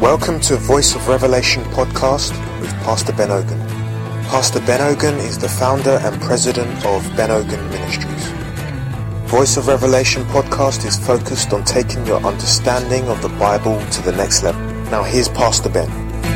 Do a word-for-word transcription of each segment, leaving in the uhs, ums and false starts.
Welcome to Voice of Revelation podcast with Pastor Ben Ogun. Pastor Ben Ogun is the founder and president of Ben Ogun Ministries. Voice of Revelation podcast is focused on taking your understanding of the Bible to the next level. Now here's Pastor Ben.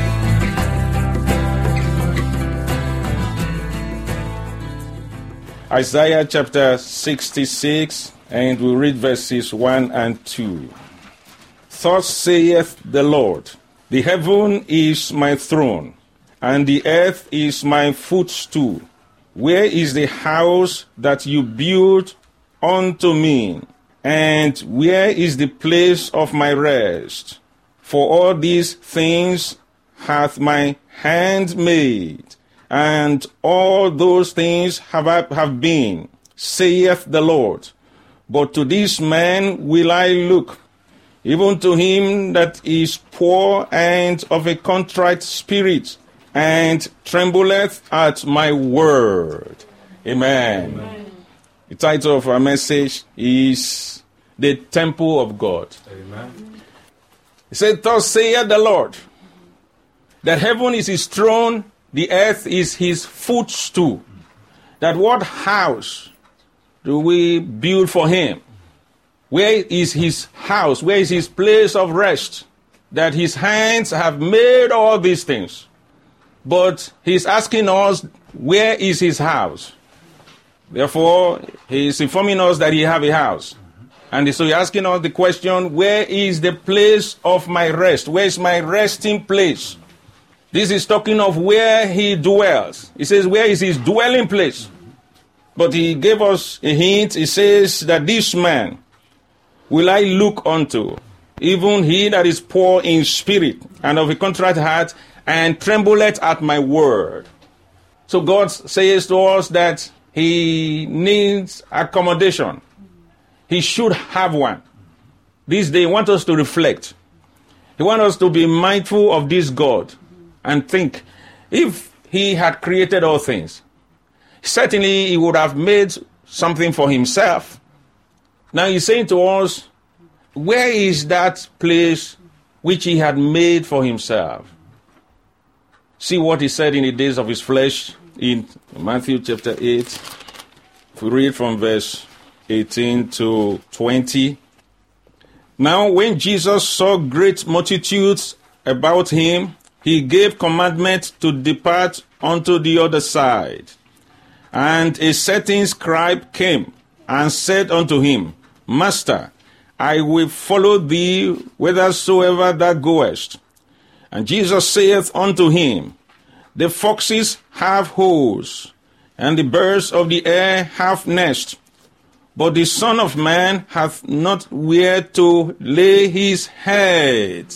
Isaiah chapter sixty-six, and we read verses one and two. Thus saith the Lord, the heaven is my throne, and the earth is my footstool. Where is the house that you built unto me? And where is the place of my rest? For all these things hath my hand made, and all those things have I, have been, saith the Lord. But to this man will I look, even to him that is poor and of a contrite spirit, and trembleth at my word. Amen. Amen. The title of our message is The Temple of God. Amen. He said, thus saith the Lord, that heaven is his throne, the earth is his footstool. That what house do we build for him? Where is his house? Where is his place of rest? That his hands have made all these things. But he's asking us, where is his house? Therefore, he's informing us that he have a house. And so he's asking us the question, where is the place of my rest? Where is my resting place? This is talking of where he dwells. He says, where is his dwelling place? But he gave us a hint. He says that this man will I look unto, even he that is poor in spirit and of a contrite heart, and trembleth at my word. So God says to us that he needs accommodation. He should have one. This day, he wants us to reflect. He wants us to be mindful of this God and think, if he had created all things, certainly he would have made something for himself. Now he's saying to us, where is that place which he had made for himself? See what he said in the days of his flesh in Matthew chapter eight. If we read from verse eighteen to twenty. Now when Jesus saw great multitudes about him, he gave commandment to depart unto the other side. And a certain scribe came and said unto him, Master, I will follow thee whithersoever thou goest. And Jesus saith unto him, the foxes have holes, and the birds of the air have nests, but the Son of Man hath not where to lay his head.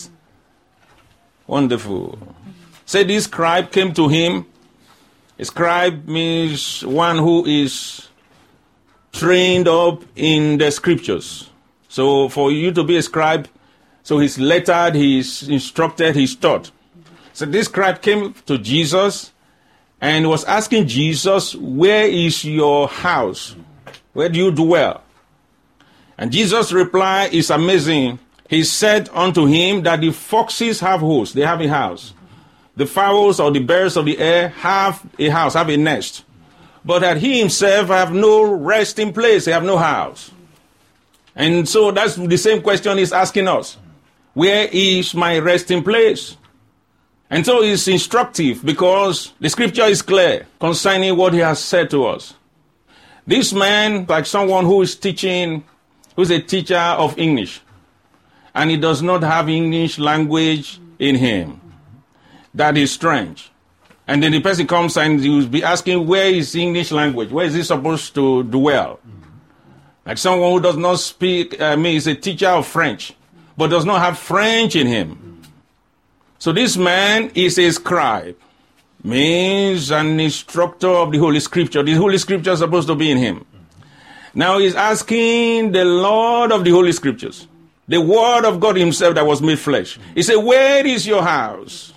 Wonderful. Say this scribe came to him. A scribe means one who is trained up in the scriptures. So for you to be a scribe, so he's lettered, he's instructed, he's taught. So this scribe came to Jesus and was asking Jesus, where is your house? Where do you dwell? And Jesus' reply is amazing. He said unto him that the foxes have holes, they have a house. The fowls or the birds of the air have a house, have a nest. But that he himself have no resting place, he have no house. And so that's the same question he's asking us. Where is my resting place? And so it's instructive because the scripture is clear concerning what he has said to us. This man, like someone who is teaching, who's a teacher of English, and he does not have English language in him. That is strange. And then the person comes and he will be asking, where is English language? Where is he supposed to dwell? Like someone who does not speak, I mean, is a teacher of French, but does not have French in him. So this man is a scribe, means an instructor of the Holy Scripture. The Holy Scripture is supposed to be in him. Now he's asking the Lord of the Holy Scriptures, the Word of God himself that was made flesh. He said, where is your house?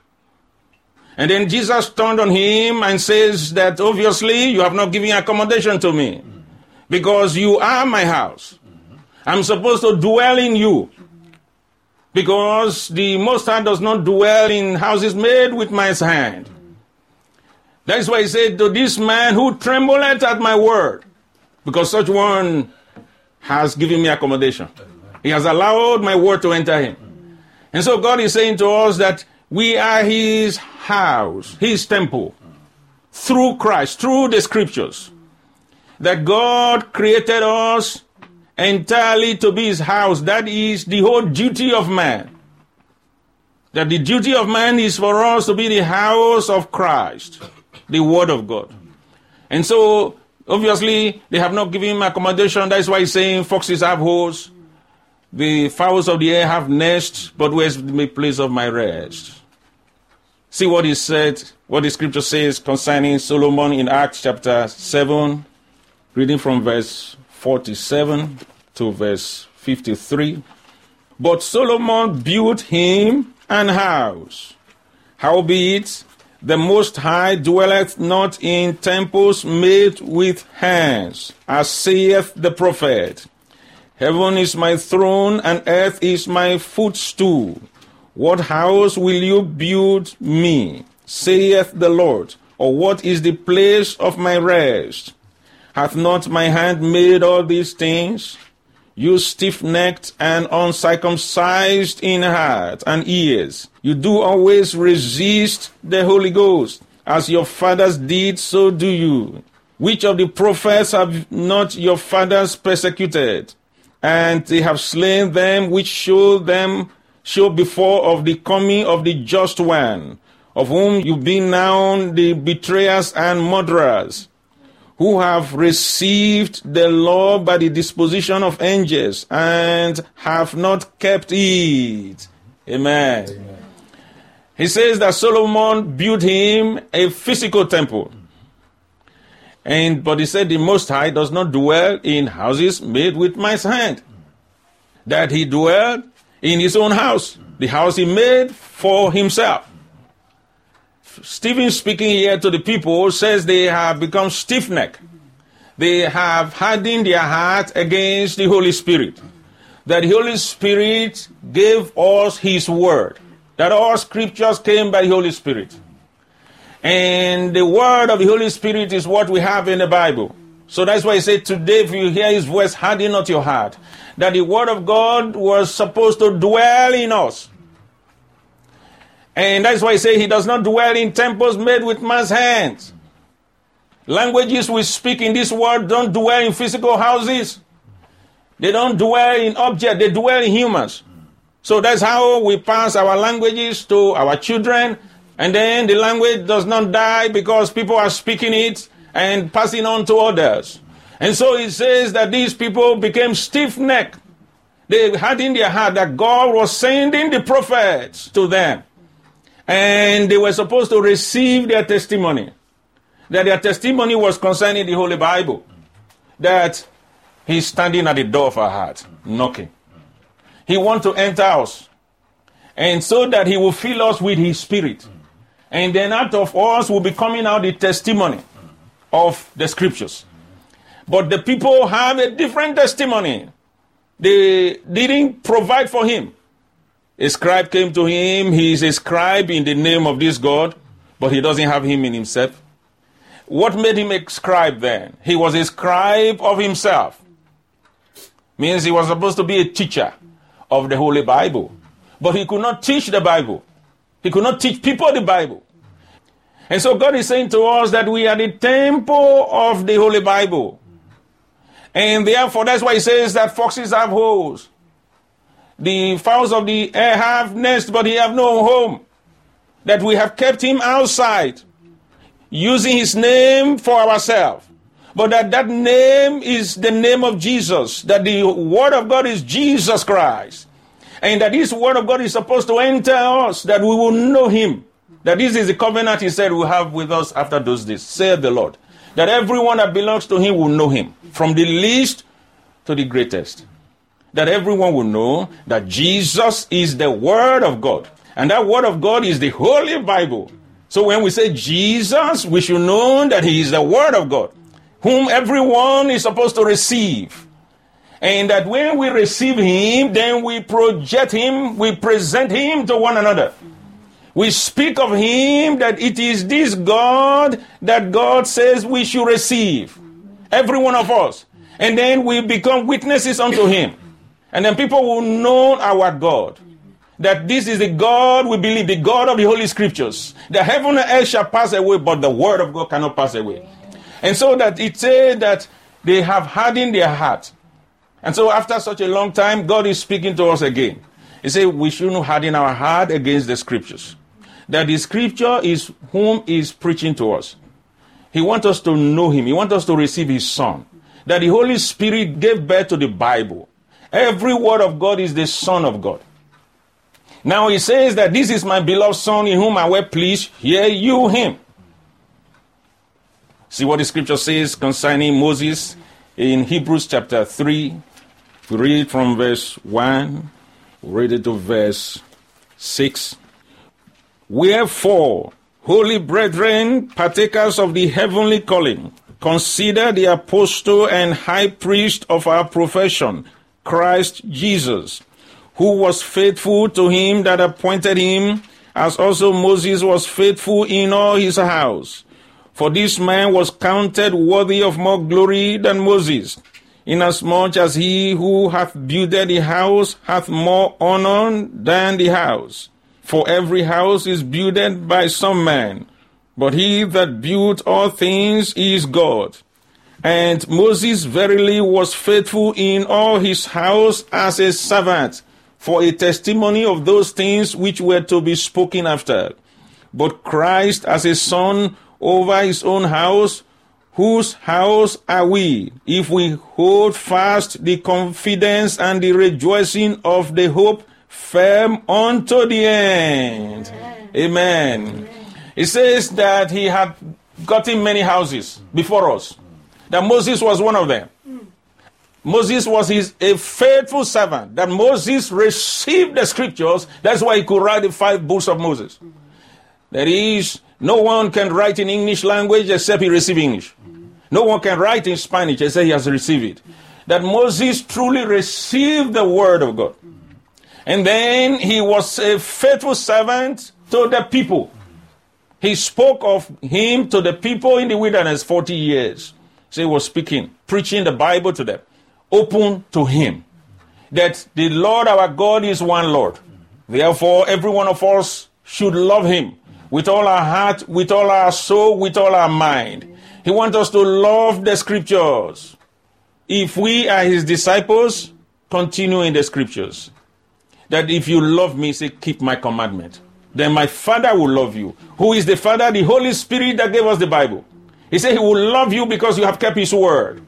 And then Jesus turned on him and says that obviously you have not given accommodation to me because you are my house. I'm supposed to dwell in you. Because the Most High does not dwell in houses made with man's hand. That's why he said, to this man who trembleth at my word, because such one has given me accommodation. He has allowed my word to enter him. And so God is saying to us that we are his house, his temple, through Christ, through the scriptures. That God created us entirely to be his house. That is the whole duty of man. That the duty of man is for us to be the house of Christ, the word of God. And so, obviously, they have not given him accommodation. That's why he's saying, foxes have holes, the fowls of the air have nests, but where's the place of my rest? See what he said, what the scripture says concerning Solomon in Acts chapter seven, reading from verse forty-seven to verse fifty-three. But Solomon built him an house. Howbeit, the Most High dwelleth not in temples made with hands, as saith the prophet. Heaven is my throne, and earth is my footstool. What house will you build me, saith the Lord? Or what is the place of my rest? Hath not my hand made all these things? You stiff-necked and uncircumcised in heart and ears, you do always resist the Holy Ghost. As your fathers did, so do you. Which of the prophets have not your fathers persecuted? And they have slain them which showed them show before of the coming of the just one, of whom you be now the betrayers and murderers, who have received the law by the disposition of angels, and have not kept it. Amen. Amen. He says that Solomon built him a physical temple. And but he said the Most High does not dwell in houses made with man's hand. That he dwelled in his own house, the house he made for himself. Stephen, speaking here to the people, says they have become stiff-necked. They have hardened their heart against the Holy Spirit. That the Holy Spirit gave us his word. That all scriptures came by the Holy Spirit. And the word of the Holy Spirit is what we have in the Bible. So that's why he said, today if you hear his voice, harden not your heart. That the word of God was supposed to dwell in us. And that's why he said he does not dwell in temples made with man's hands. Languages we speak in this world don't dwell in physical houses. They don't dwell in objects, they dwell in humans. So that's how we pass our languages to our children. And then the language does not die because people are speaking it and passing on to others. And so it says that these people became stiff-necked. They had in their heart that God was sending the prophets to them. And they were supposed to receive their testimony. That their testimony was concerning the Holy Bible. That he's standing at the door of our heart, knocking. He wants to enter us. And so that he will fill us with his spirit. And then out of us will be coming out the testimony of the scriptures. But the people have a different testimony. They didn't provide for him. A scribe came to him. He is a scribe in the name of this God, but he doesn't have him in himself. What made him a scribe then? He was a scribe of himself. Means he was supposed to be a teacher of the Holy Bible. But he could not teach the Bible. He could not teach people the Bible. And so God is saying to us that we are the temple of the Holy Bible. And therefore, that's why he says that foxes have holes. The fowls of the air have nests, but he have no home. That we have kept him outside, using his name for ourselves. But that that name is the name of Jesus. That the word of God is Jesus Christ. And that this word of God is supposed to enter us, that we will know him. That this is the covenant he said will have with us after those days, saith the Lord. That everyone that belongs to him will know him, from the least to the greatest. That everyone will know that Jesus is the Word of God. And that Word of God is the Holy Bible. So when we say Jesus, we should know that he is the Word of God, whom everyone is supposed to receive. And that when we receive him, then we project him, we present him to one another. We speak of him that it is this God that God says we should receive. Every one of us. And then we become witnesses unto him. And then people will know our God. That this is the God we believe, the God of the Holy Scriptures. The heaven and earth shall pass away, but the word of God cannot pass away. And so that it says that they have hardened their heart. And so after such a long time, God is speaking to us again. He said we shouldn't harden our heart against the Scriptures. That the Scripture is whom he is preaching to us. He wants us to know him. He wants us to receive his Son. That the Holy Spirit gave birth to the Bible. Every word of God is the Son of God. Now he says that this is my beloved Son in whom I well pleased. Hear you him. See what the Scripture says concerning Moses in Hebrews chapter three. We read from verse one. We read it to verse six. Wherefore, holy brethren, partakers of the heavenly calling, consider the apostle and high priest of our profession, Christ Jesus, who was faithful to him that appointed him, as also Moses was faithful in all his house. For this man was counted worthy of more glory than Moses, inasmuch as he who hath builded the house hath more honor than the house. For every house is builded by some man, but he that built all things is God. And Moses verily was faithful in all his house as a servant, for a testimony of those things which were to be spoken after. But Christ as a son over his own house, whose house are we, if we hold fast the confidence and the rejoicing of the hope firm unto the end. Amen. Amen. It says that he had gotten many houses before us. That Moses was one of them. Mm. Moses was his a faithful servant. That Moses received the Scriptures. That's why he could write the five books of Moses. Mm. That is, no one can write in English language except he received English. Mm. No one can write in Spanish except he has received it. Mm. That Moses truly received the word of God. Mm. And then he was a faithful servant to the people. He spoke of him to the people in the wilderness forty years. So he was speaking, preaching the Bible to them, open to him. That the Lord our God is one Lord. Therefore, every one of us should love him with all our heart, with all our soul, with all our mind. He wants us to love the Scriptures. If we are his disciples, continue in the Scriptures. That if you love me, say, keep my commandment. Then my Father will love you. Who is the Father? The Holy Spirit that gave us the Bible. He said he will love you because you have kept his word.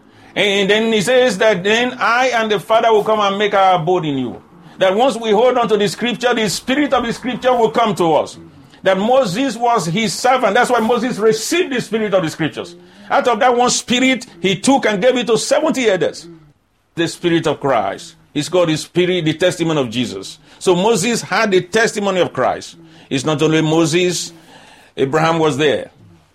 And then he says that then I and the Father will come and make our abode in you. That once we hold on to the Scripture, the Spirit of the Scripture will come to us. That Moses was his servant. That's why Moses received the Spirit of the Scriptures. Out of that one Spirit, he took and gave it to seventy others. The Spirit of Christ. It's called the Spirit, the testimony of Jesus. So Moses had the testimony of Christ. It's not only Moses. Abraham was there.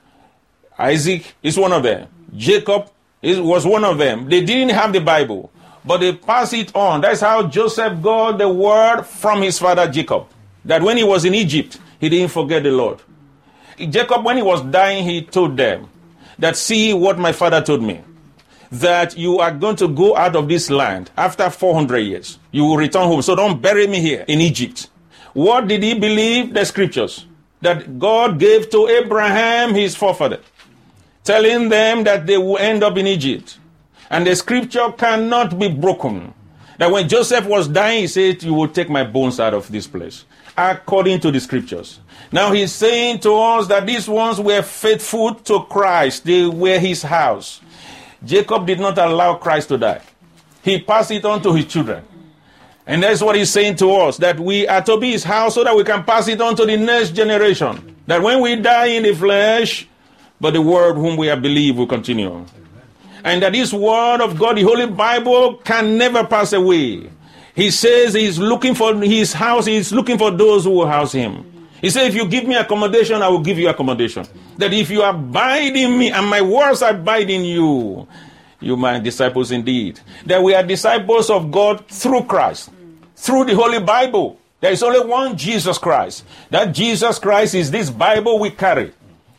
Isaac is one of them. Jacob is, was one of them. They didn't have the Bible, but they passed it on. That's how Joseph got the word from his father Jacob. That when he was in Egypt, he didn't forget the Lord. Jacob, when he was dying, he told them that, see what my father told me. That you are going to go out of this land after four hundred years. You will return home. So don't bury me here in Egypt. What did he believe? The Scriptures. That God gave to Abraham, his forefather. Telling them that they will end up in Egypt. And the Scripture cannot be broken. That when Joseph was dying, he said, you will take my bones out of this place. According to the Scriptures. Now he's saying to us that these ones were faithful to Christ. They were his house. Jacob did not allow Christ to die. He passed it on to his children. And that's what he's saying to us, that we are to be his house so that we can pass it on to the next generation. That when we die in the flesh, but the word whom we have believed will continue. And that this word of God, the Holy Bible, can never pass away. He says he's looking for his house, he's looking for those who will house him. He said, if you give me accommodation, I will give you accommodation. That if you abide in me and my words abide in you, you my disciples indeed. That we are disciples of God through Christ, through the Holy Bible. There is only one Jesus Christ. That Jesus Christ is this Bible we carry.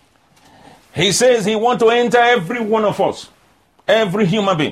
He says he wants to enter every one of us, every human being.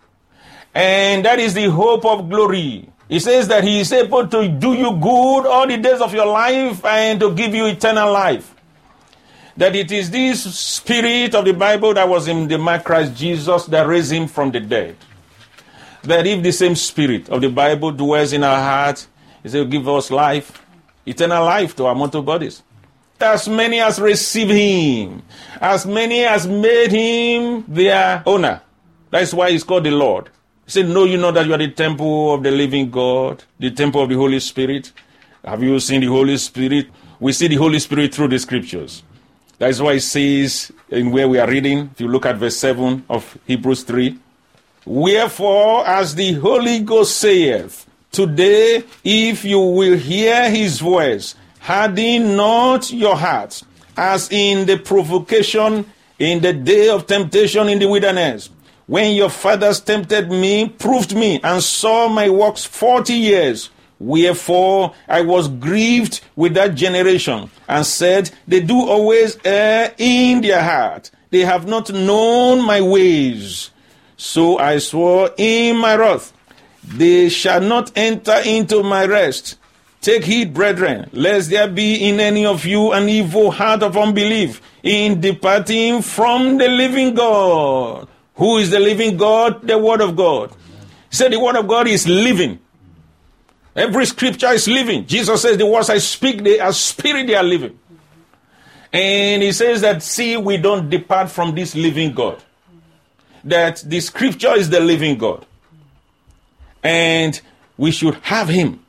And that is the hope of glory. He says that he is able to do you good all the days of your life and to give you eternal life. That it is this spirit of the Bible that was in the man Christ Jesus that raised him from the dead. That if the same spirit of the Bible dwells in our heart, he said, give us life, eternal life to our mortal bodies. As many as receive him, as many as made him their owner. That's why he's called the Lord. He said, know you know that you are the temple of the living God, the temple of the Holy Spirit. Have you seen the Holy Spirit? We see the Holy Spirit through the scriptures. That's why it says in where we are reading, if you look at verse seven of Hebrews three, wherefore, as the Holy Ghost saith, today, if you will hear his voice, harden not your hearts, as in the provocation in the day of temptation in the wilderness, when your fathers tempted me, proved me, and saw my works forty years. Wherefore I was grieved with that generation, and said, they do always err in their heart. They have not known my ways. So I swore in my wrath, they shall not enter into my rest. Take heed, brethren, lest there be in any of you an evil heart of unbelief, in departing from the living God. Who is the living God? The Word of God. He said the Word of God is living. Every scripture is living. Jesus says the words I speak, they are spirit, they are living. And he says that, see, we don't depart from this living God. That the scripture is the living God. And we should have him.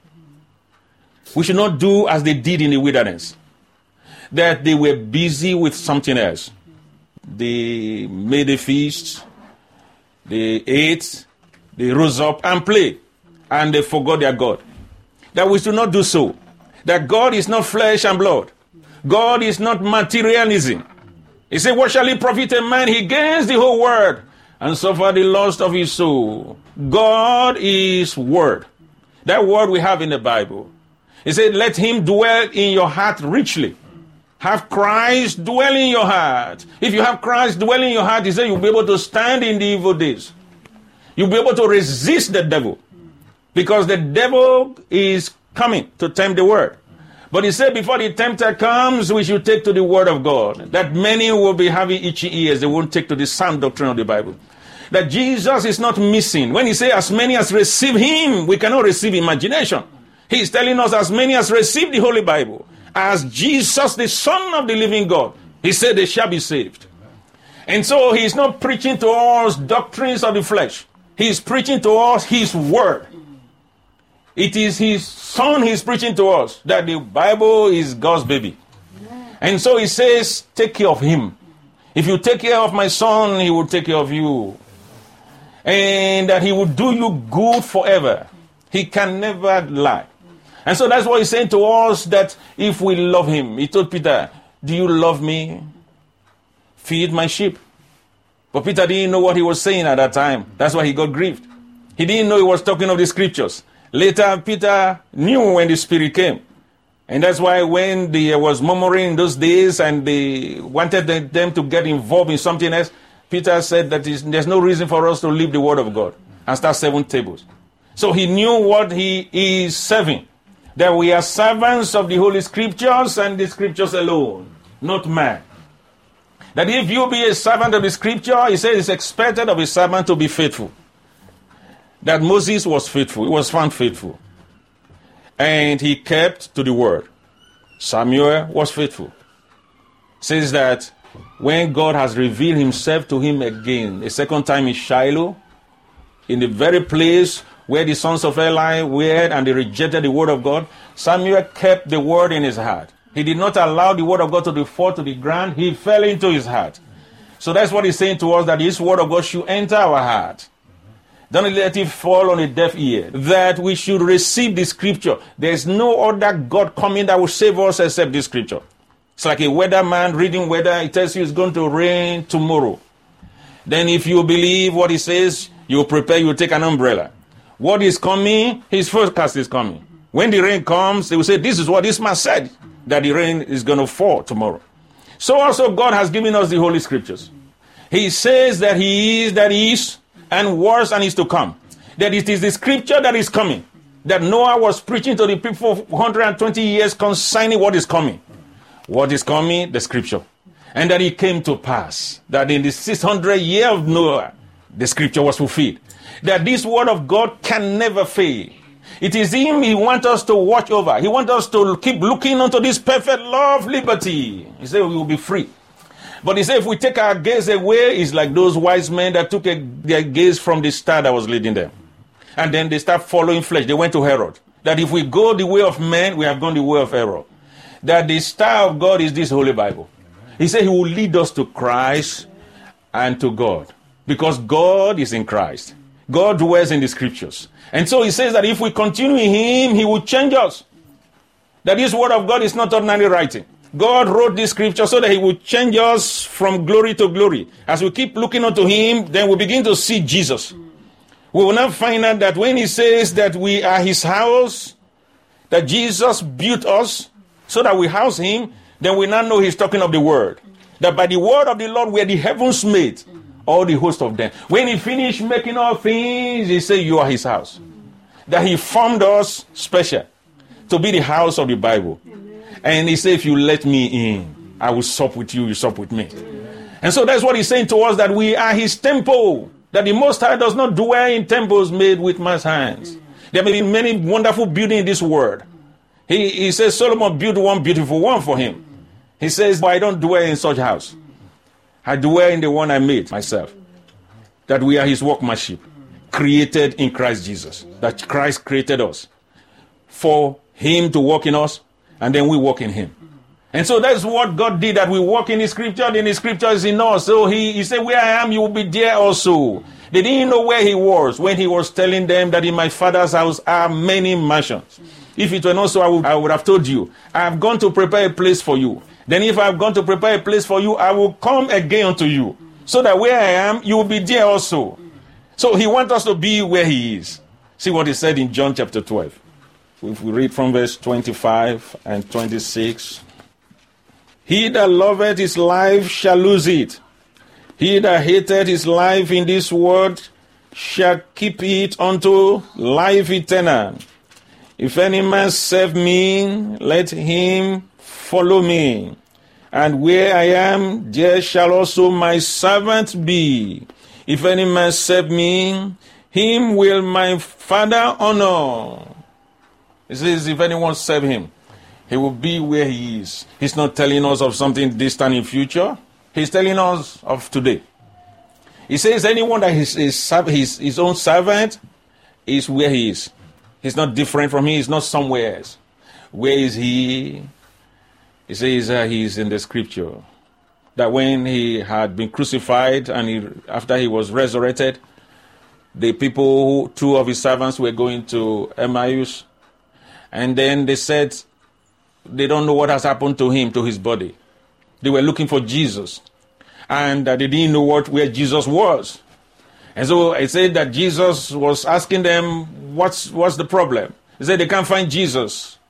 We should not do as they did in the wilderness. That they were busy with something else. They made a feast. They ate, they rose up and played, and they forgot their God. That we should not do so. That God is not flesh and blood. God is not materialism. He said, what shall it profit a man? He gains the whole world and suffer the loss of his soul. God is word. That word we have in the Bible. He said, let him dwell in your heart richly. Have Christ dwell in your heart. If you have Christ dwell in your heart, he said you'll be able to stand in the evil days. You'll be able to resist the devil. Because the devil is coming to tempt the word. But he said before the tempter comes, we should take to the word of God. That many will be having itchy ears. They won't take to the sound doctrine of the Bible. That Jesus is not missing. When he says as many as receive him, we cannot receive imagination. He is telling us as many as receive the Holy Bible. As Jesus, the Son of the living God, he said they shall be saved. And so he is not preaching to us doctrines of the flesh. He is preaching to us his word. It is his Son he is preaching to us, that the Bible is God's baby. And so he says, take care of him. If you take care of my son, he will take care of you. And that he will do you good forever. He can never lie. And so that's what he's saying to us, that if we love him, he told Peter, do you love me? Feed my sheep. But Peter didn't know what he was saying at that time. That's why he got grieved. He didn't know he was talking of the scriptures. Later, Peter knew when the Spirit came. And that's why when they was murmuring in those days and they wanted them to get involved in something else, Peter said that there's no reason for us to leave the word of God and start serving tables. So he knew what he is serving. That we are servants of the Holy Scriptures and the Scriptures alone, not man. That if you be a servant of the Scripture, he says it's expected of a servant to be faithful. That Moses was faithful. He was found faithful. And he kept to the word. Samuel was faithful. It says that when God has revealed himself to him again, a second time in Shiloh, in the very place where the sons of Eli were and they rejected the word of God, Samuel kept the word in his heart. He did not allow the word of God to fall to the ground. He fell into his heart. So that's what he's saying to us, that this word of God should enter our heart. Don't let it fall on a deaf ear. That we should receive the scripture. There is no other God coming that will save us except this scripture. It's like a weatherman reading weather. It tells you it's going to rain tomorrow. Then if you believe what he says, you prepare, you take an umbrella. What is coming, his forecast is coming. When the rain comes, they will say, this is what this man said, that the rain is going to fall tomorrow. So also God has given us the Holy Scriptures. He says that he is, that he is, and was and is to come. That it is the Scripture that is coming. That Noah was preaching to the people for one hundred twenty years concerning what is coming. What is coming? The Scripture. And that it came to pass. That in the six hundred year of Noah, the Scripture was fulfilled. That this word of God can never fail. It is him he wants us to watch over. He wants us to keep looking unto this perfect law of liberty. He said we will be free. But he said if we take our gaze away, it's like those wise men that took a, their gaze from the star that was leading them. And then they start following flesh. They went to Herod. That if we go the way of men, we have gone the way of error. That the star of God is this Holy Bible. He said he will lead us to Christ and to God. Because God is in Christ. God dwells in the Scriptures. And so he says that if we continue in him, he will change us. That this word of God is not ordinary writing. God wrote this scripture so that he will change us from glory to glory. As we keep looking unto him, then we begin to see Jesus. We will now find out that when he says that we are his house, that Jesus built us so that we house him, then we now know he's talking of the word. That by the word of the Lord were the heavens made, all the host of them. When he finished making all things, he said, you are his house. That he formed us special to be the house of the Bible. And he said, if you let me in, I will sup with you, you sup with me. And so that's what he's saying to us, that we are his temple. That the Most High does not dwell in temples made with man's hands. There may be many wonderful buildings in this world. He, he says Solomon built one beautiful one for him. He says, but I don't dwell in such house. I dwell in the one I made myself. That we are his workmanship, created in Christ Jesus. That Christ created us for him to work in us, and then we walk in him. And so that's what God did, that we walk in his scripture, then his scripture is in us. So he, he said, where I am, you will be there also. They didn't know where he was when he was telling them that in my Father's house are many mansions. If it were not so, I would, I would have told you, I have gone to prepare a place for you. Then if I have gone to prepare a place for you, I will come again unto you. So that where I am, you will be there also. So he wants us to be where he is. See what he said in John chapter twelve. If we read from verse twenty-five and twenty-six. He that loveth his life shall lose it. He that hateth his life in this world shall keep it unto life eternal. If any man serve me, let him follow me. And where I am, there shall also my servant be. If any man serve me, him will my Father honor. He says, if anyone serve him, he will be where he is. He's not telling us of something distant in future. He's telling us of today. He says anyone that is his, his, his own servant is where he is. He's not different from him. He's not somewhere else. Where is he? He says uh, he's in the scripture. That when he had been crucified and he, after he was resurrected, the people, who, two of his servants were going to Emmaus. And then they said, they don't know what has happened to him, to his body. They were looking for Jesus. And uh, they didn't know what where Jesus was. And so I said that Jesus was asking them, what's, what's the problem? He said they can't find Jesus.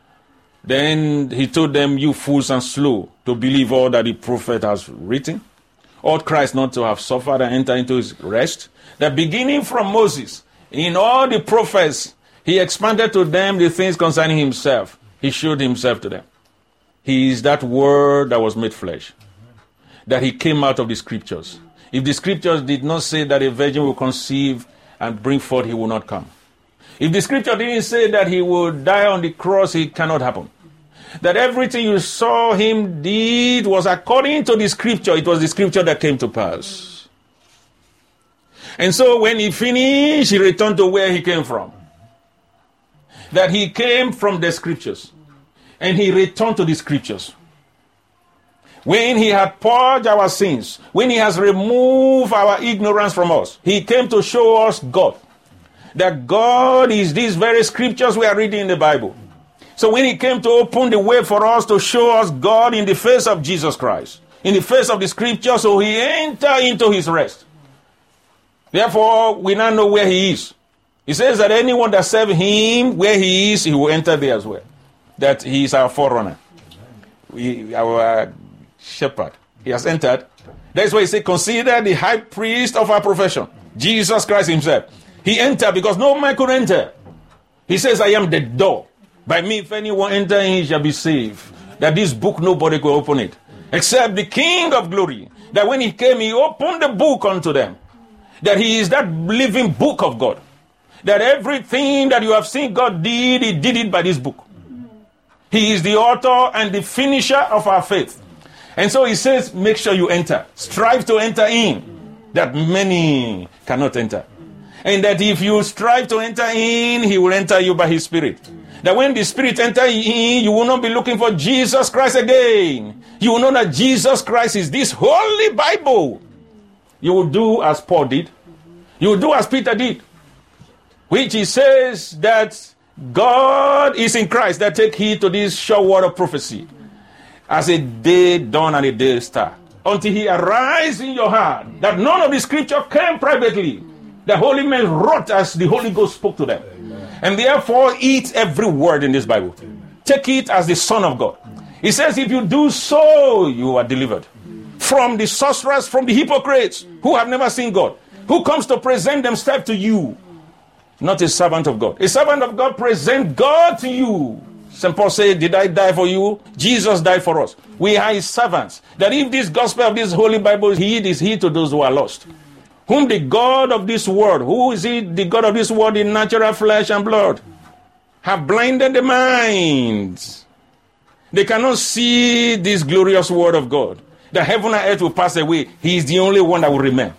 Then he told them, you fools and slow to believe all that the prophet has written. Ought Christ not to have suffered and enter into his rest? That beginning from Moses, in all the prophets, he expanded to them the things concerning himself. He showed himself to them. He is that word that was made flesh. That he came out of the scriptures. If the scriptures did not say that a virgin will conceive and bring forth, he will not come. If the scripture didn't say that he would die on the cross, it cannot happen. That everything you saw him did was according to the scripture. It was the scripture that came to pass. And so when he finished, he returned to where he came from. That he came from the scriptures. And he returned to the scriptures. When he had purged our sins, when he has removed our ignorance from us, he came to show us God. That God is these very scriptures we are reading in the Bible. So when he came to open the way for us to show us God in the face of Jesus Christ, in the face of the scripture, so he entered into his rest. Therefore, we now know where he is. He says that anyone that serves him where he is, he will enter there as well. That he is our forerunner. We, our shepherd. He has entered. That's why he said, consider the high priest of our profession, Jesus Christ himself. He entered because no man could enter. He says, I am the door. By me, if anyone enter in, he shall be saved. That this book, nobody could open it. Except the King of glory. That when he came, he opened the book unto them. That he is that living book of God. That everything that you have seen God did, he did it by this book. He is the author and the finisher of our faith. And so he says, make sure you enter. Strive to enter in. That many cannot enter. And that if you strive to enter in, he will enter you by his Spirit. That when the Spirit enter in, you will not be looking for Jesus Christ again. You will know that Jesus Christ is this holy Bible. You will do as Paul did. You will do as Peter did. Which he says that God is in Christ, that take heed to this sure word of prophecy. As a day dawn and a day star. Until he arise in your heart. That none of the scripture came privately. The holy men wrote as the Holy Ghost spoke to them. Amen. And therefore eat every word in this Bible. Amen. Take it as the Son of God. He says if you do so, you are delivered. From the sorcerers, from the hypocrites who have never seen God. Who comes to present themselves to you. Not a servant of God. A servant of God present God to you. Saint Paul said, did I die for you? Jesus died for us. We are his servants. That if this gospel of this holy Bible is he, it is he to those who are lost. Whom the God of this world, who is he, the God of this world in natural flesh and blood, have blinded the minds. They cannot see this glorious word of God. The heaven and earth will pass away. He is the only one that will remain.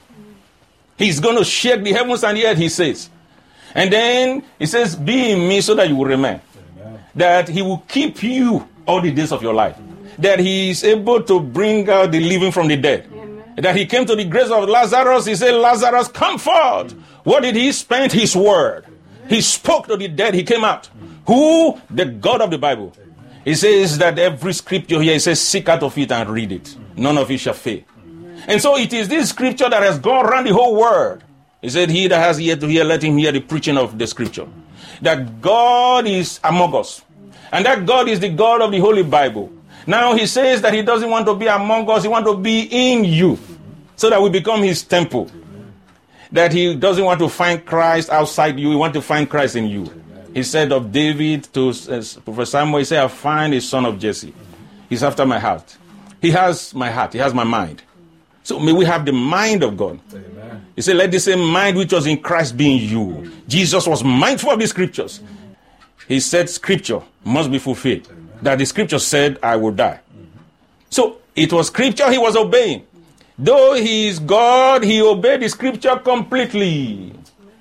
He's going to shake the heavens and the earth, he says. And then he says, be in me so that you will remain. Amen. That he will keep you all the days of your life. That he is able to bring out the living from the dead. That he came to the grace of Lazarus. He said, Lazarus, come forth. What did he spend? His word. He spoke to the dead. He came out. Who? The God of the Bible. He says that every scripture here, he says, seek out of it and read it. None of it shall fail. And so it is this scripture that has gone around the whole world. He said, he that has ear to hear, let him hear the preaching of the scripture. That God is among us. And that God is the God of the Holy Bible. Now he says that he doesn't want to be among us, he wants to be in you. So that we become his temple. That he doesn't want to find Christ outside you, he wants to find Christ in you. He said of David to uh, Prophet Samuel, he said, I find a son of Jesse. He's after my heart. He has my heart, he has my mind. So may we have the mind of God. Amen. He said, let the same mind which was in Christ be in you. Jesus was mindful of the scriptures. He said scripture must be fulfilled. Amen. That the scripture said, I will die. Mm-hmm. So it was scripture he was obeying. Though he is God, he obeyed the scripture completely.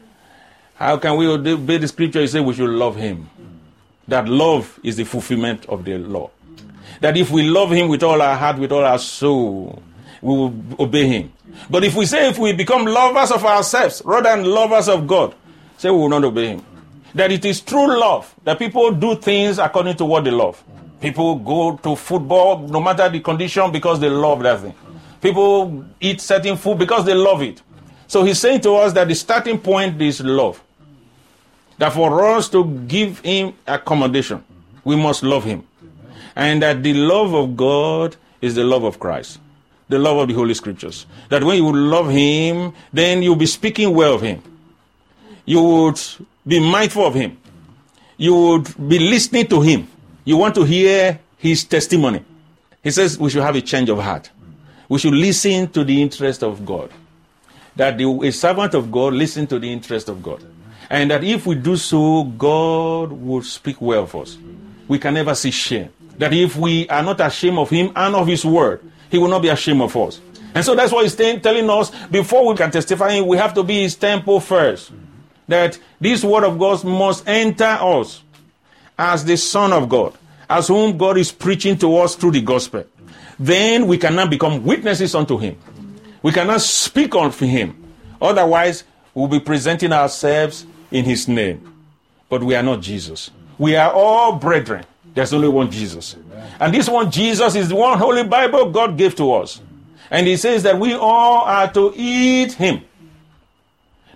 How can we obey the scripture? He said we should love him. That love is the fulfillment of the law. That if we love him with all our heart, with all our soul, we will obey him. But if we say if we become lovers of ourselves rather than lovers of God, say we will not obey him. That it is true love, that people do things according to what they love. People go to football no matter the condition because they love that thing. People eat certain food because they love it. So he's saying to us that the starting point is love. That for us to give him accommodation, we must love him. And that the love of God is the love of Christ. The love of the Holy Scriptures. That when you love him, then you'll be speaking well of him. You would be mindful of him. You would be listening to him. You want to hear his testimony. He says we should have a change of heart. We should listen to the interest of God. That the, a servant of God listen to the interest of God. And that if we do so, God will speak well of us. We can never see shame. That if we are not ashamed of him and of his word, he will not be ashamed of us. And so that's why he's telling us, before we can testify him, we have to be his temple first. That this word of God must enter us as the Son of God, as whom God is preaching to us through the gospel. Then we cannot become witnesses unto him. We cannot speak of him. Otherwise, we'll be presenting ourselves in his name. But we are not Jesus. We are all brethren. There's only one Jesus. Amen. And this one Jesus is the one Holy Bible God gave to us. And he says that we all are to eat him.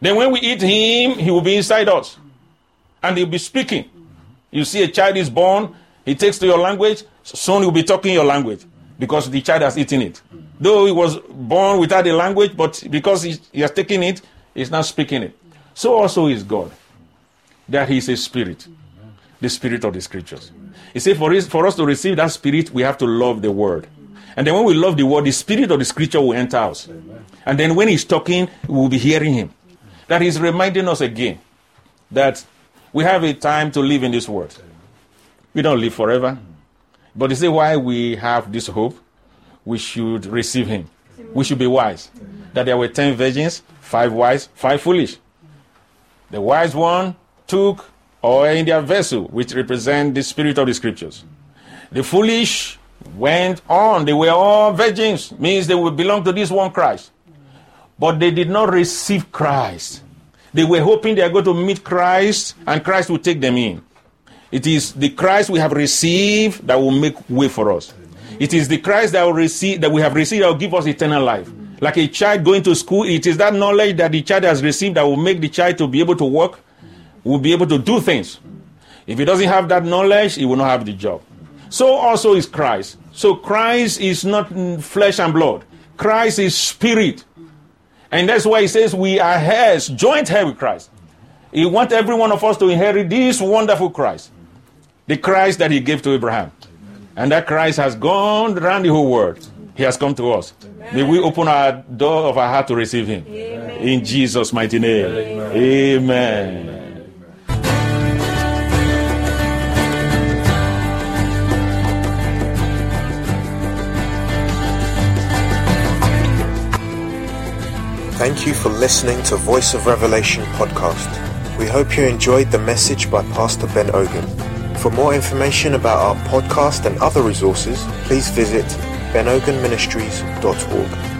Then when we eat him, he will be inside us. And he'll be speaking. You see a child is born, he takes to your language, soon he'll be talking your language because the child has eaten it. Though he was born without a language, but because he, he has taken it, he's now speaking it. So also is God. That he is a spirit. The spirit of the scriptures. He said for us, for us to receive that spirit, we have to love the word. And then when we love the word, the spirit of the scripture will enter us. And then when he's talking, we will be hearing him. That he's reminding us again that we have a time to live in this world. We don't live forever. But you see why we have this hope? We should receive him. We should be wise. That there were ten virgins, five wise, five foolish. The wise one took oil in their vessel, which represent the spirit of the scriptures. The foolish went on. They were all virgins, means they will belong to this one Christ. But they did not receive Christ. They were hoping they are going to meet Christ and Christ will take them in. It is the Christ we have received that will make way for us. It is the Christ that, will receive, that we have received that will give us eternal life. Like a child going to school, it is that knowledge that the child has received that will make the child to be able to work, will be able to do things. If he doesn't have that knowledge, he will not have the job. So also is Christ. So Christ is not flesh and blood. Christ is spirit. And that's why he says we are heirs, joint heir with Christ. He wants every one of us to inherit this wonderful Christ. The Christ that he gave to Abraham. And that Christ has gone around the whole world. He has come to us. Amen. May we open our door of our heart to receive him. Amen. In Jesus' mighty name. Amen. Amen. Thank you for listening to Voice of Revelation podcast. We hope you enjoyed the message by Pastor Ben Ogun. For more information about our podcast and other resources, please visit ben ogun ministries dot org.